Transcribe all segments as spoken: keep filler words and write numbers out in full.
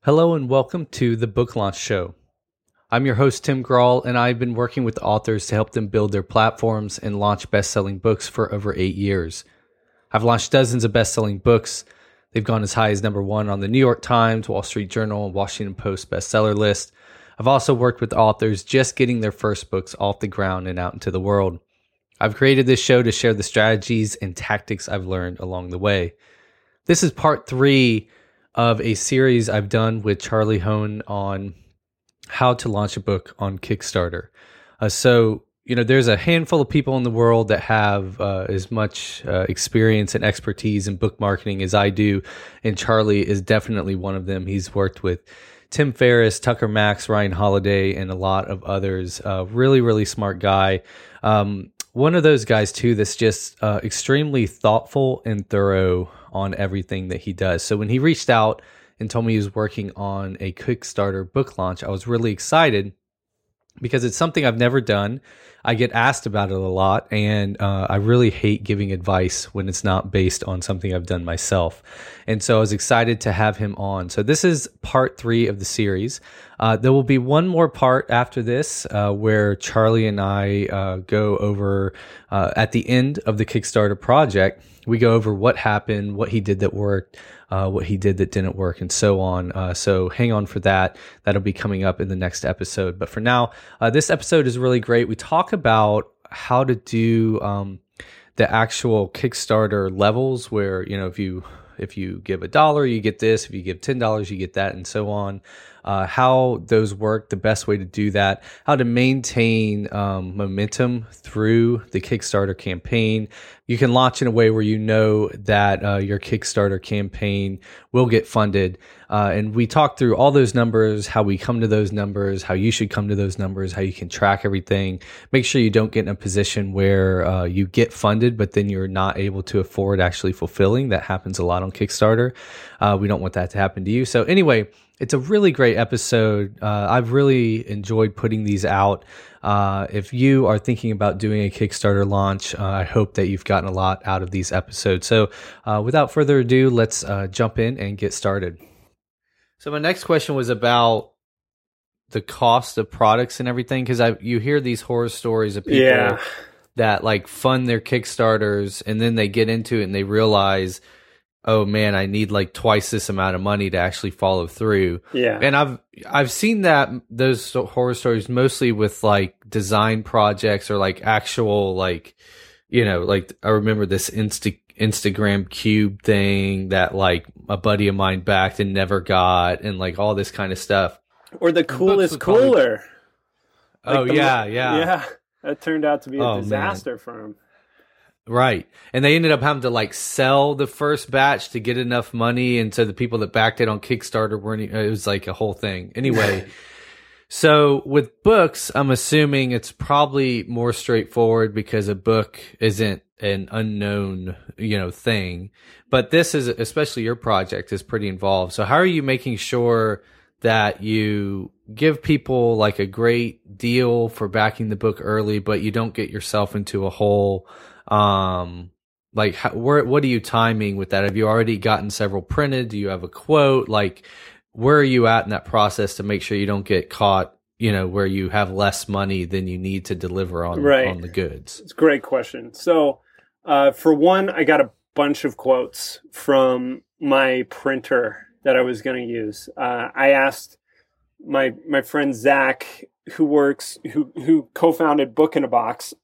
Hello and welcome to the Book Launch Show. I'm your host, Tim Grawl, and I've been working with authors to help them build their platforms and launch best-selling books for over eight years. I've launched dozens of best-selling books. They've gone as high as number one on the New York Times, Wall Street Journal, and Washington Post bestseller list. I've also worked with authors just getting their first books off the ground and out into the world. I've created this show to share the strategies and tactics I've learned along the way. This is part three of a series I've done with Charlie Hoehn on how to launch a book on Kickstarter. Uh, so, you know, there's a handful of people in the world that have uh, as much uh, experience and expertise in book marketing as I do, and Charlie is definitely one of them. He's worked with Tim Ferriss, Tucker Max, Ryan Holiday, and a lot of others. Uh, really, really smart guy. Um, one of those guys, too, that's just uh, extremely thoughtful and thorough on everything that he does. So when he reached out and told me he was working on a Kickstarter book launch, I was really excited because it's something I've never done. I get asked about it a lot, and uh, I really hate giving advice when it's not based on something I've done myself. And so I was excited to have him on. So this is part three of the series. Uh, there will be one more part after this uh, where Charlie and I uh, go over, uh, at the end of the Kickstarter project, we go over what happened, what he did that worked, uh, what he did that didn't work, and so on. Uh, so hang on for that. That'll be coming up in the next episode. But for now, uh, this episode is really great. We talk about how to do um, the actual Kickstarter levels where, you know, if you if you give a dollar, you get this. If you give ten dollars, you get that, and so on. Uh, how those work, the best way to do that, how to maintain um, momentum through the Kickstarter campaign. You can launch in a way where you know that uh, your Kickstarter campaign will get funded. Uh, and we talk through all those numbers, how we come to those numbers, how you should come to those numbers, how you can track everything. Make sure you don't get in a position where uh, you get funded, but then you're not able to afford actually fulfilling. That happens a lot on Kickstarter. Uh, we don't want that to happen to you. So anyway, it's a really great episode. Uh, I've really enjoyed putting these out. Uh, if you are thinking about doing a Kickstarter launch, uh, I hope that you've gotten a lot out of these episodes. So uh, without further ado, let's uh, jump in and get started. So my next question was about the cost of products and everything, because I you hear these horror stories of people yeah. that like fund their Kickstarters and then they get into it and they realize, oh man, I need like twice this amount of money to actually follow through. Yeah. And I've I've seen that those horror stories mostly with like design projects or like actual like, you know, like I remember this Insta Instagram cube thing that like a buddy of mine backed and never got, and like all this kind of stuff. Or the coolest cooler. Probably... Like oh yeah, yeah. Yeah. That turned out to be a oh, disaster man. for him. Right. And they ended up having to like sell the first batch to get enough money. And so the people that backed it on Kickstarter weren't, it was like a whole thing. Anyway, so with books, I'm assuming it's probably more straightforward because a book isn't an unknown, you know, thing. But this is, especially your project, is pretty involved. So how are you making sure that you give people like a great deal for backing the book early, but you don't get yourself into a hole? Um, like, how, where, what are you timing with that? Have you already gotten several printed? Do you have a quote? Like, where are you at in that process to make sure you don't get caught, you know, where you have less money than you need to deliver on, right. on the goods? It's a great question. So, uh, for one, I got a bunch of quotes from my printer that I was going to use. Uh, I asked my, my friend Zach, who works, who, who co-founded Book in a Box,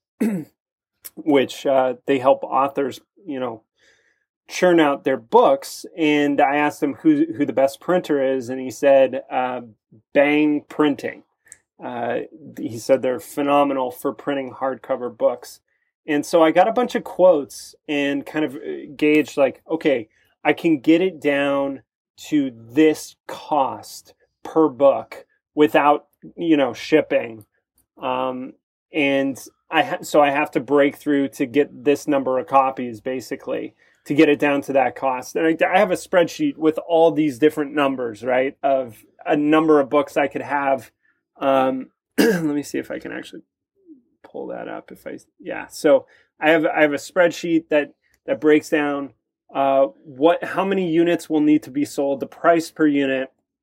which uh, they help authors, you know, churn out their books. And I asked him who who the best printer is, and he said uh, Bang Printing. Uh, he said they're phenomenal for printing hardcover books. And so I got a bunch of quotes and kind of gauged like, okay, I can get it down to this cost per book without, you know, shipping. Um, and I ha- so I have to break through to get this number of copies, basically, to get it down to that cost. And I, I have a spreadsheet with all these different numbers, right, of a number of books I could have. Um, let me see if I can actually pull that up. If I, yeah. So I have I have a spreadsheet that that breaks down uh, what how many units will need to be sold, the price per unit,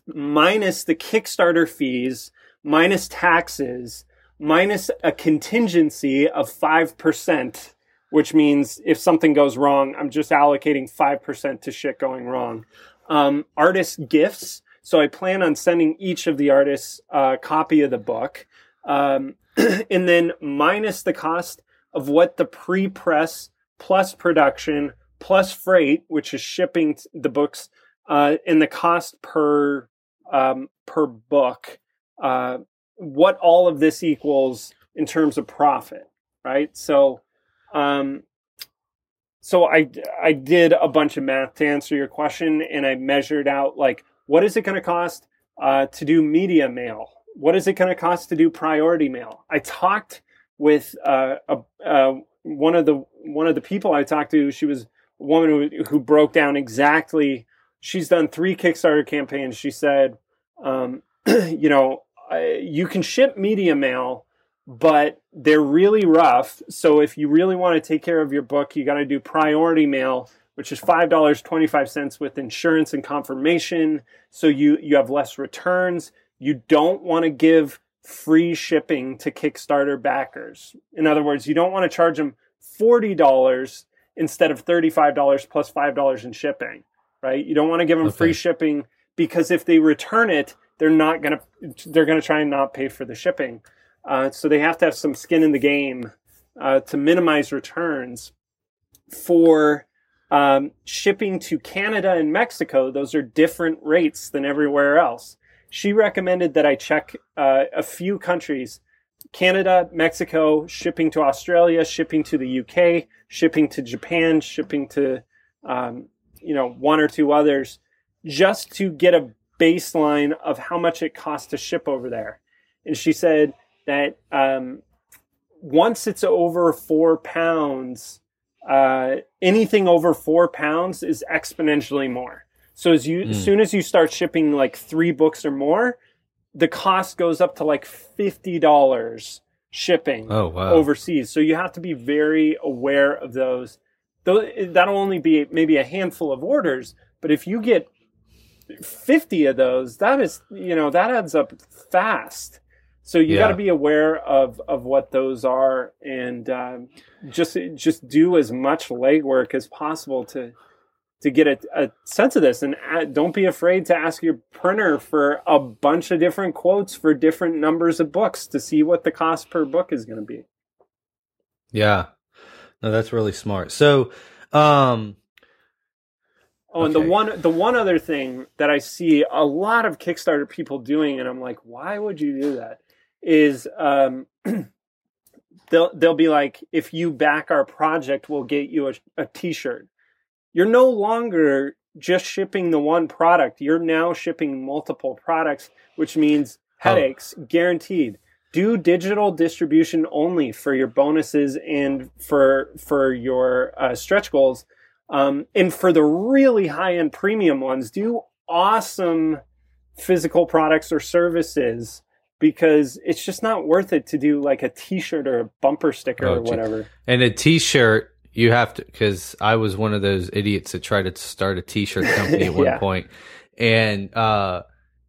minus the Kickstarter fees, minus taxes, minus a contingency of five percent, which means if something goes wrong, I'm just allocating five percent to shit going wrong. Um, artist gifts. So I plan on sending each of the artists a copy of the book. Um, and then minus the cost of what the pre-press plus production plus freight, which is shipping the books, uh, and the cost per um, per book, uh, what all of this equals in terms of profit, right? So, um, so I I did a bunch of math to answer your question, and I measured out like what is it going to cost uh, to do media mail. What is it going to cost to do priority mail? I talked with uh, a, uh, one of the one of the people I talked to. She was a woman who, who broke down exactly. She's done three Kickstarter campaigns. She said, um, you know, uh, you can ship media mail, but they're really rough. So if you really want to take care of your book, you got to do priority mail, which is five dollars and twenty-five cents with insurance and confirmation. So you you have less returns. You don't want to give free shipping to Kickstarter backers. In other words, you don't want to charge them forty dollars instead of thirty-five dollars plus five dollars in shipping, right? You don't want to give them okay. free shipping because if they return it, they're not going to, they're going to try and not pay for the shipping. Uh, so they have to have some skin in the game uh, to minimize returns. For um, shipping to Canada and Mexico, those are different rates than everywhere else. She recommended that I check uh, a few countries: Canada, Mexico, shipping to Australia, shipping to the U K, shipping to Japan, shipping to, um, you know, one or two others, just to get a baseline of how much it costs to ship over there. And she said that um, once it's over four pounds, uh, anything over four pounds is exponentially more. So as you, mm. as soon as you start shipping like three books or more, the cost goes up to like fifty dollars shipping oh, wow. overseas. So you have to be very aware of those. Those that'll only be maybe a handful of orders, but if you get fifty of those, that is, you know, that adds up fast. So you yeah. got to be aware of, of what those are, and um, just just do as much legwork as possible to to get a, a sense of this. And don't be afraid to ask your printer for a bunch of different quotes for different numbers of books to see what the cost per book is going to be. Yeah, no, that's really smart. So, um, oh, and okay. the one the one other thing that I see a lot of Kickstarter people doing, and I'm like, why would you do that? Is um, they'll they'll be like, if you back our project, we'll get you a, a T-shirt. You're no longer just shipping the one product. You're now shipping multiple products, which means headaches oh. guaranteed. Do digital distribution only for your bonuses and for for your uh, stretch goals. Um, and for the really high-end premium ones, do awesome physical products or services, because it's just not worth it to do like a T-shirt or a bumper sticker oh, or whatever. Gee. And a T-shirt, you have to, because I was one of those idiots that tried to start a T-shirt company at one yeah. point, and uh,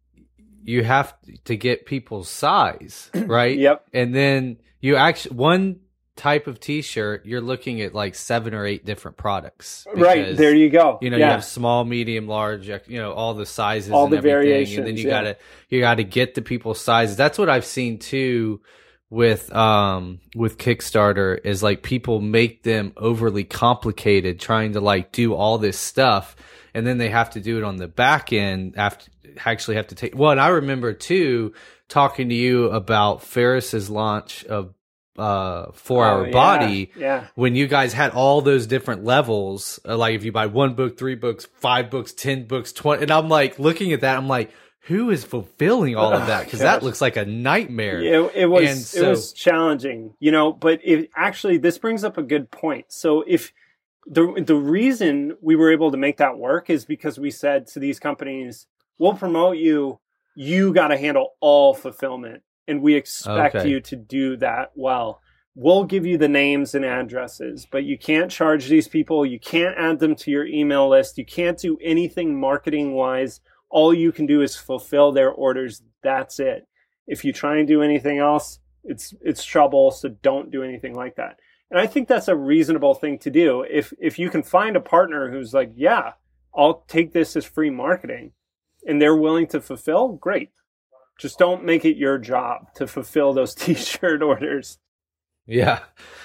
you have to get people's size, right? Yep. And then you actually, one type of T-shirt, you're looking at like seven or eight different products. Because, right, there you go. You know, yeah. you have small, medium, large, you know, all the sizes, all and the everything, variations, and then you yeah. gotta you gotta get the people's sizes. That's what I've seen too with um with Kickstarter, is like people make them overly complicated, trying to like do all this stuff, and then they have to do it on the back end after actually have to take. Well, and I remember too talking to you about Ferris's launch of uh four hour oh, yeah, body yeah. when you guys had all those different levels, uh, like if you buy one book, three books, five books, ten books, twenty, and I'm like looking at that, I'm like, who is fulfilling all of that? Because that looks like a nightmare. Yeah, it, it was and so, it was challenging, you know, but it actually, this brings up a good point. So if the the reason we were able to make that work is because we said to these companies, we'll promote you, you got to handle all fulfillment. And we expect okay. you to do that well. We'll give you the names and addresses, but you can't charge these people. You can't add them to your email list. You can't do anything marketing-wise all you can do is fulfill their orders. That's it. If you try and do anything else, it's it's trouble. So don't do anything like that. And I think that's a reasonable thing to do. If if you can find a partner who's like, yeah, I'll take this as free marketing, and they're willing to fulfill, great. Just don't make it your job to fulfill those t-shirt orders. Yeah.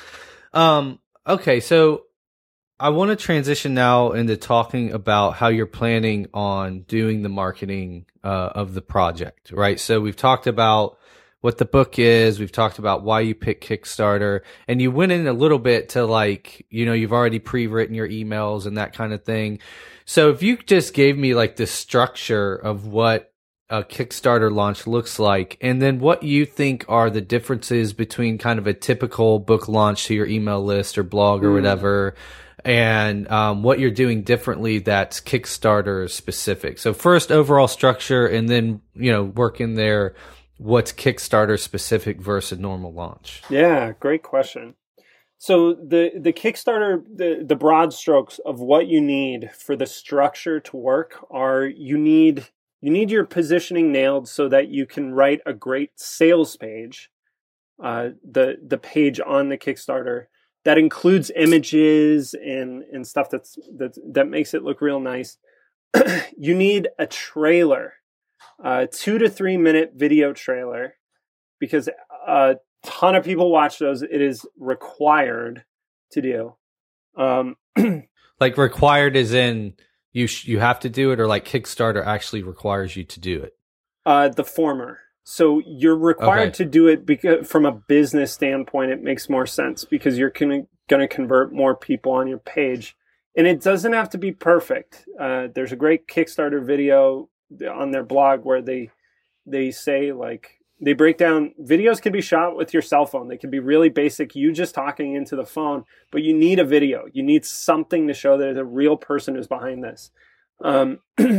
Um, okay, so I want to transition now into talking about how you're planning on doing the marketing uh, of the project, right? So we've talked about what the book is. We've talked about why you pick Kickstarter, and you went in a little bit to like, you know, you've already pre-written your emails and that kind of thing. So if you just gave me like the structure of what a Kickstarter launch looks like, and then what you think are the differences between kind of a typical book launch to your email list or blog or mm. whatever, and um, what you're doing differently that's Kickstarter specific. So first, overall structure, and then, you know, work in there what's Kickstarter specific versus a normal launch. Yeah, great question. So the, the Kickstarter, the, the broad strokes of what you need for the structure to work are you need you need your positioning nailed so that you can write a great sales page, uh, the the page on the Kickstarter that includes images and, and stuff that's that that makes it look real nice. You need a trailer, a two to three minute video trailer, because a ton of people watch those. It is required to do. Um, like required as in you sh- you have to do it, or like Kickstarter actually requires you to do it? Uh, the former. So you're required okay. to do it because from a business standpoint, it makes more sense because you're going to convert more people on your page. And it doesn't have to be perfect. Uh, there's a great Kickstarter video on their blog where they they say, like, they break down, videos can be shot with your cell phone. They can be really basic, you just talking into the phone, but you need a video. You need something to show that a real person is behind this. Um,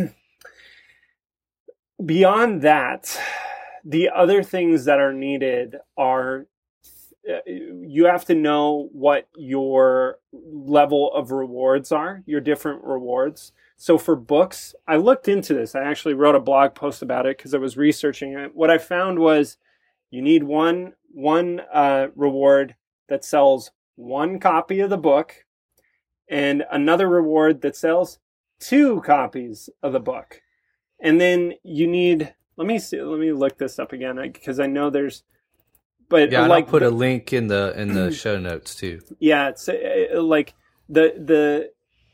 beyond that, the other things that are needed are, you have to know what your level of rewards are, your different rewards. So for books, I looked into this. I actually wrote a blog post about it because I was researching it. What I found was you need one, one uh, reward that sells one copy of the book, and another reward that sells two copies of the book. And then you need, let me see, let me look this up again because I know there's, but yeah, like I'll put a link in the in the show notes too. Yeah, it's uh, like the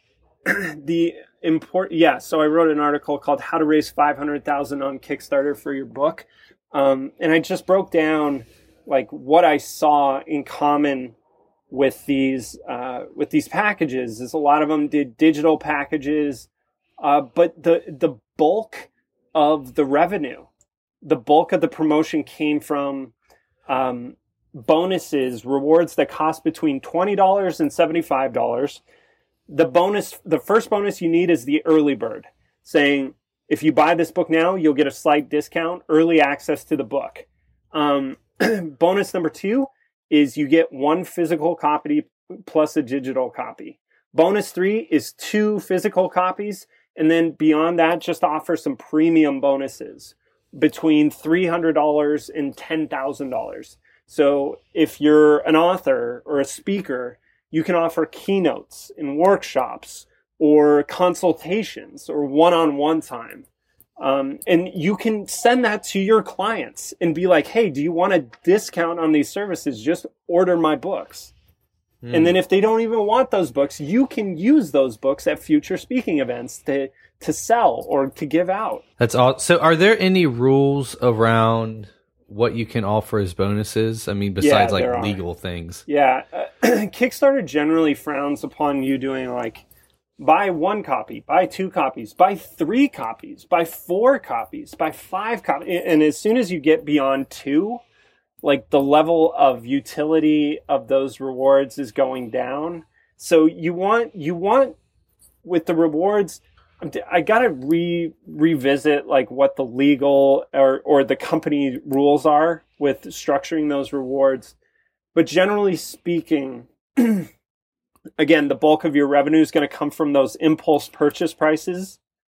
the the import. Yeah, so I wrote an article called "How to Raise Five Hundred Thousand on Kickstarter for Your Book," um, and I just broke down like what I saw in common with these uh, with these packages. Is a lot of them did digital packages, uh, but the the bulk of the revenue, the bulk of the promotion came from Um, bonuses, rewards that cost between twenty dollars and seventy-five dollars. The bonus, the first bonus you need is the early bird, saying if you buy this book now, you'll get a slight discount, early access to the book. Um, bonus number two is you get one physical copy plus a digital copy. Bonus three is two physical copies, and then beyond that, just offer some premium bonuses between three hundred dollars and ten thousand dollars. So if you're an author or a speaker, you can offer keynotes and workshops or consultations or one-on-one time. Um, and you can send that to your clients and be like, hey, do you want a discount on these services? Just order my books. Mm. And then if they don't even want those books, you can use those books at future speaking events to to sell or to give out. That's all. So are there any rules around what you can offer as bonuses? I mean, besides yeah, like legal things. Yeah. Uh, Kickstarter generally frowns upon you doing like buy one copy, buy two copies, buy three copies, buy four copies, buy five copies. And as soon as you get beyond two, like the level of utility of those rewards is going down. So you want, you want with the rewards, I gotta re revisit like what the legal or, or the company rules are with structuring those rewards. But generally speaking, again, the bulk of your revenue is going to come from those impulse purchase prices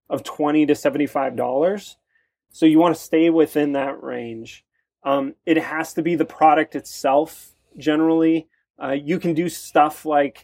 of twenty to seventy-five dollars. So you want to stay within that range. Um, it has to be the product itself. Generally, uh, you can do stuff like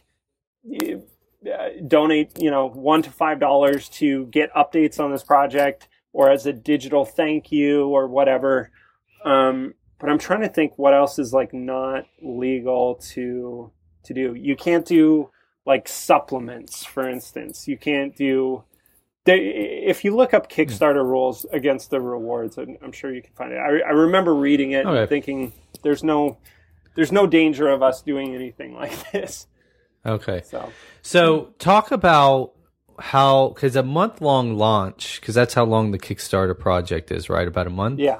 uh, donate, you know, one to five dollars to get updates on this project, or as a digital thank you, or whatever. Um, but I'm trying to think what else is like not legal to to do. You can't do like supplements, for instance. You can't do. They, if you look up Kickstarter rules against the rewards, I'm sure you can find it. I, I remember reading it okay. and thinking, "There's no, there's no danger of us doing anything like this." Okay. So, so talk about how, because a month long launch, because that's how long the Kickstarter project is, right? About a month. Yeah.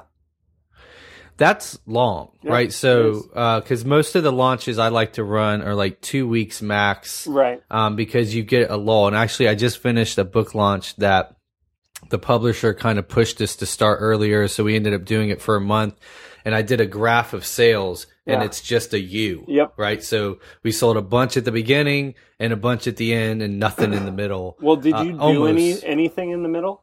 That's long, yeah, right? So, because uh, most of the launches I like to run are like two weeks max, right? Um, because you get a lull. And actually, I just finished a book launch that the publisher kind of pushed us to start earlier, so we ended up doing it for a month. And I did a graph of sales, and yeah. it's just a U, yep. right? So we sold a bunch at the beginning and a bunch at the end, and nothing in the middle. Well, did you uh, do almost. any anything in the middle?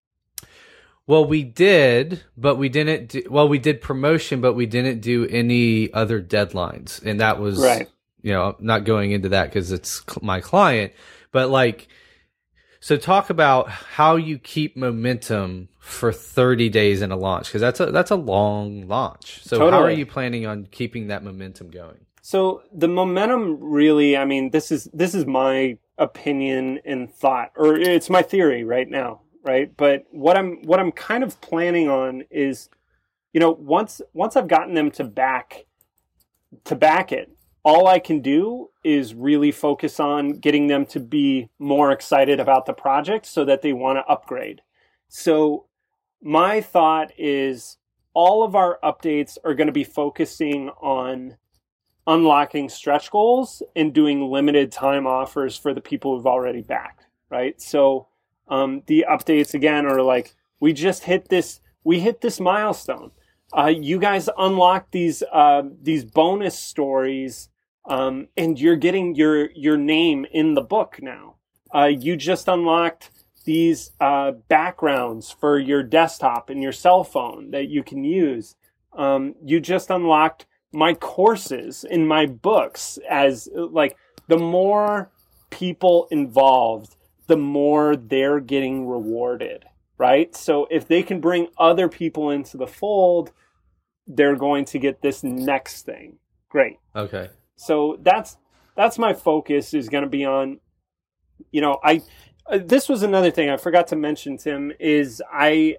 Well, we did, but we didn't do, well, we did promotion, but we didn't do any other deadlines. And that was, right. you know, not going into that because it's cl- my client, but like, so talk about how you keep momentum for thirty days in a launch. Cause that's a, that's a long launch. So totally. How are you planning on keeping that momentum going? So the momentum really, I mean, this is, this is my opinion and thought, or it's my theory right now. Right. But what I'm what I'm kind of planning on is, you know, once once I've gotten them to back to back it, all I can do is really focus on getting them to be more excited about the project so that they want to upgrade. So my thought is all of our updates are going to be focusing on unlocking stretch goals and doing limited time offers for the people who've already backed. Right. So Um, the updates again are like, we just hit this, we hit this milestone. Uh, you guys unlocked these, uh, these bonus stories, um, and you're getting your, your name in the book now. Uh, you just unlocked these, uh, backgrounds for your desktop and your cell phone that you can use. Um, you just unlocked my courses in my books as like the more people involved, the more they're getting rewarded, right? So if they can bring other people into the fold, they're going to get this next thing. Great. Okay. So that's that's my focus is going to be on, you know, I uh, this was another thing I forgot to mention, Tim, is I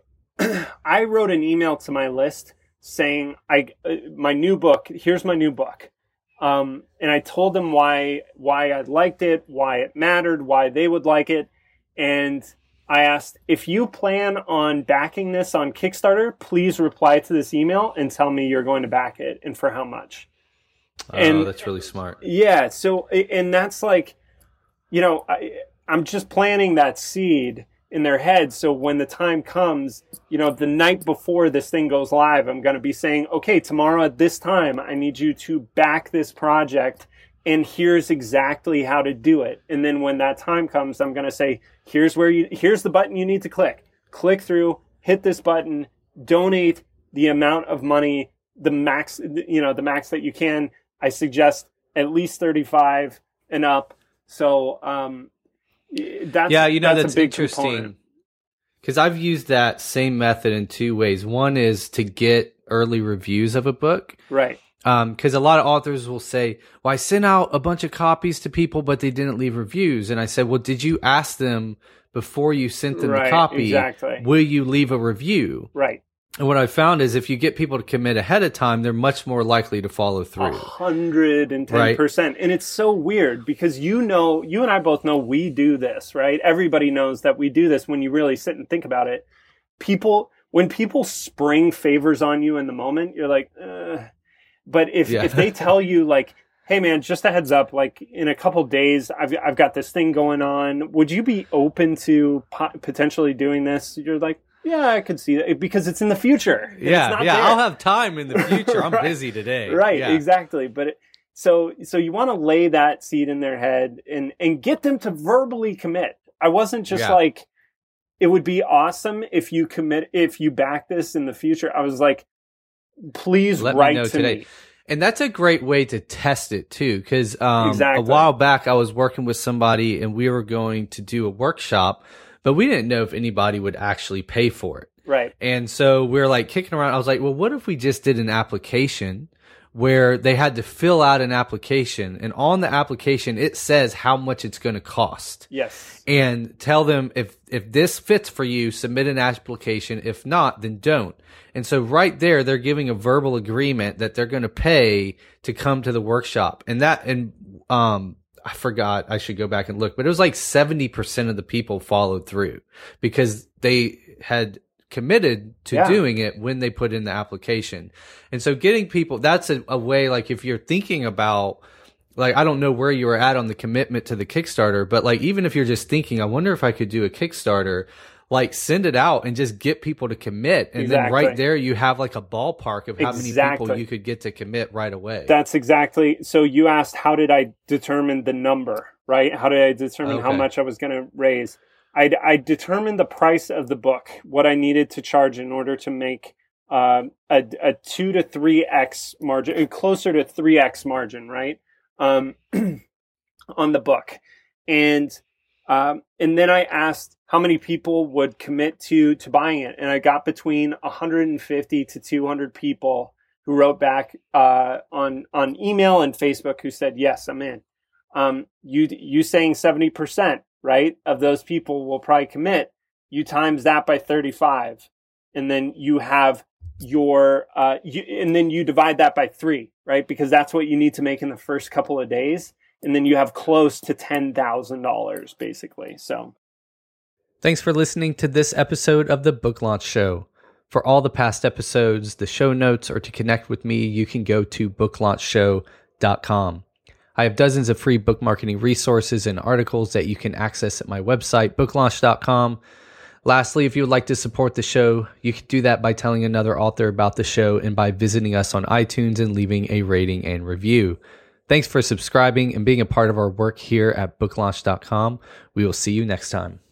I wrote an email to my list saying I uh, my new book, here's my new book. Um, and I told them why why I liked it, why it mattered, why they would like it. And I asked, if you plan on backing this on Kickstarter, please reply to this email and tell me you're going to back it and for how much. Oh, and, that's really smart. Yeah. So, and that's like, you know, I, I'm just planting that seed in their head. So when the time comes, you know, the night before this thing goes live, I'm going to be saying, okay, tomorrow at this time, I need you to back this project and here's exactly how to do it. And then when that time comes, I'm going to say, here's where you, here's the button you need to click, click through, hit this button, donate the amount of money, the max, you know, the max that you can. I suggest at least thirty-five and up. So, um, That's, yeah, you know, that's, that's a big interesting because I've used that same method in two ways. One is to get early reviews of a book. Right. Because um, a lot of authors will say, well, I sent out a bunch of copies to people, but they didn't leave reviews. And I said, well, did you ask them before you sent them right, the copy? Exactly. Will you leave a review? Right. And what I found is if you get people to commit ahead of time, they're much more likely to follow through. A hundred and ten percent. And it's so weird because you know, you and I both know we do this, right? Everybody knows that we do this when you really sit and think about it. People, when people spring favors on you in the moment, you're like, uh. But if, yeah. if they tell you like, hey man, just a heads up, like in a couple days, I've, I've got this thing going on. Would you be open to po- potentially doing this? You're like, yeah, I could see that because it's in the future. Yeah, it's not yeah, there. I'll have time in the future. I'm right. busy today. Right, yeah. exactly. But it, so so you want to lay that seed in their head and and get them to verbally commit. I wasn't just yeah. like, it would be awesome if you commit, if you back this in the future. I was like, please Let write me know to today. me. And that's a great way to test it too, because um, Exactly. a while back I was working with somebody and we were going to do a workshop, but we didn't know if anybody would actually pay for it. Right. And so we we're like kicking around. I was like, well, what if we just did an application where they had to fill out an application, and on the application it says how much it's going to cost. Yes. And tell them if if this fits for you, submit an application. If not, then don't. And so right there, they're giving a verbal agreement that they're going to pay to come to the workshop. And that, and um, I forgot, I should go back and look, but it was like seventy percent of the people followed through because they had committed to Yeah. doing it when they put in the application. And so getting people, that's a, a way, like if you're thinking about, like, I don't know where you were at on the commitment to the Kickstarter, but like, even if you're just thinking, I wonder if I could do a Kickstarter, like send it out and just get people to commit. And Exactly. then right there, you have like a ballpark of how many Exactly. people you could get to commit right away. That's exactly. So you asked, how did I determine the number, right? How did I determine how Okay. much I was going to raise? I, I determined the price of the book, what I needed to charge in order to make uh, a, a two to three X margin, closer to three X margin, right? Um, on the book. And, um, and then I asked how many people would commit to, to buying it. And I got between one hundred fifty to two hundred people who wrote back, uh, on, on email and Facebook who said, yes, I'm in. Um, you, you saying seventy percent, right, of those people will probably commit. You times that by thirty-five, and then you have your, uh, you, and then you divide that by three, right? Because that's what you need to make in the first couple of days. And then you have close to ten thousand dollars basically. So Thanks for listening to this episode of the Book Launch Show. For all the past episodes, the show notes, or to connect with me, you can go to book launch show dot com. I have dozens of free book marketing resources and articles that you can access at my website, book launch dot com. Lastly, if you would like to support the show, you can do that by telling another author about the show and by visiting us on iTunes and leaving a rating and review. Thanks for subscribing and being a part of our work here at book launch dot com. We will see you next time.